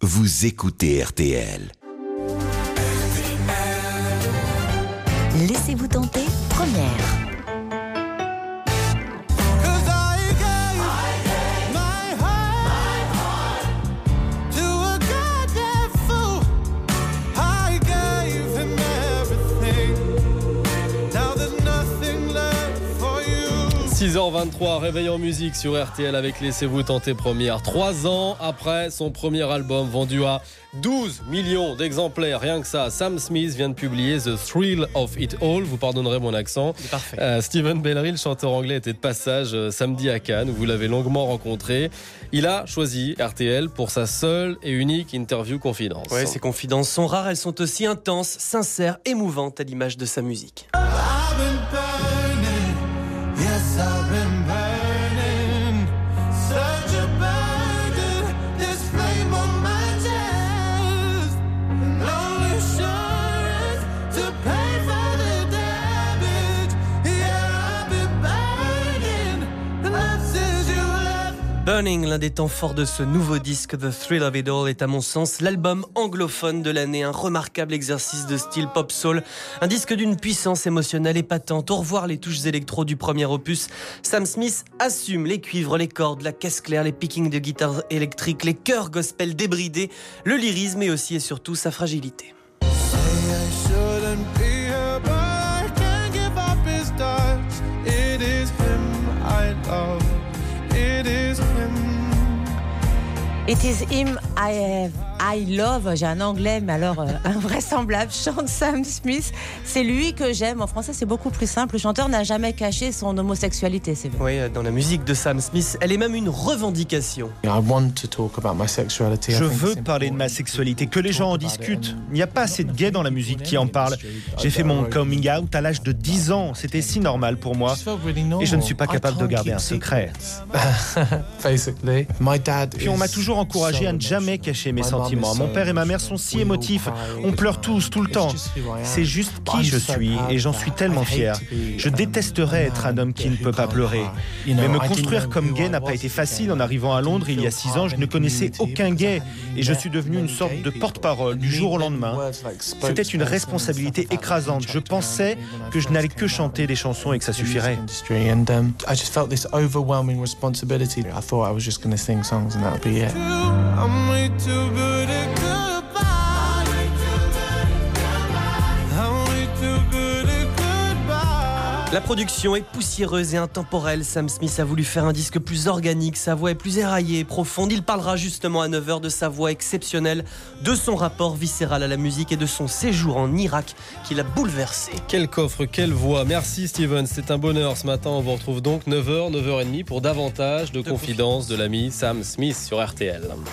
vous écoutez RTL. Laissez-vous tenter, première. « 6h23, réveil en musique sur RTL avec Laissez-vous tenter première. 3 ans après son premier album vendu à 12 millions d'exemplaires, rien que ça. Sam Smith vient de publier The Thrill of It All. Vous pardonnerez mon accent. C'est parfait. Steven Bellery, le chanteur anglais, était de passage samedi à Cannes. Vous l'avez longuement rencontré. Il a choisi RTL pour sa seule et unique interview confidence. Ouais, ces confidences sont rares, elles sont aussi intenses, sincères, émouvantes à l'image de sa musique. Burning, l'un des temps forts de ce nouveau disque The Thrill of It All, est à mon sens l'album anglophone de l'année, un remarquable exercice de style pop-soul, un disque d'une puissance émotionnelle épatante. Au revoir les touches électro du premier opus, Sam Smith assume les cuivres, les cordes, la caisse claire, les pickings de guitare électrique, les chœurs gospel débridés, le lyrisme et aussi et surtout sa fragilité. It is him I love. J'ai un anglais, mais alors invraisemblable. Chante Sam Smith. C'est lui que j'aime. En français, c'est beaucoup plus simple. Le chanteur n'a jamais caché son homosexualité. C'est vrai. Oui, dans la musique de Sam Smith, elle est même une revendication. Je veux parler de ma sexualité, que les gens en discutent. Il n'y a pas assez de gays dans la musique qui en parlent. J'ai fait mon coming out à l'âge de 10 ans. C'était si normal pour moi. Et je ne suis pas capable de garder un secret. Puis on m'a toujours encouragé à ne jamais cacher mes sentiments. Mon père et ma mère sont si émotifs. On pleure tous, tout le temps. C'est juste qui je suis et j'en suis tellement fier. Je détesterais être un homme qui ne peut pas pleurer. Mais me construire comme gay n'a pas été facile. En arrivant à Londres il y a 6 ans, je ne connaissais aucun gay et je suis devenu une sorte de porte-parole du jour au lendemain. C'était une responsabilité écrasante. Je pensais que je n'allais que chanter des chansons et que ça suffirait. La production est poussiéreuse et intemporelle. Sam Smith a voulu faire un disque plus organique, sa voix est plus éraillée et profonde. Il parlera justement à 9h de sa voix exceptionnelle, de son rapport viscéral à la musique et de son séjour en Irak qui l'a bouleversé. Quel coffre, quelle voix. Merci Steven, c'est un bonheur ce matin. On vous retrouve donc 9h, 9h30 pour davantage de confidences de l'ami Sam Smith sur RTL.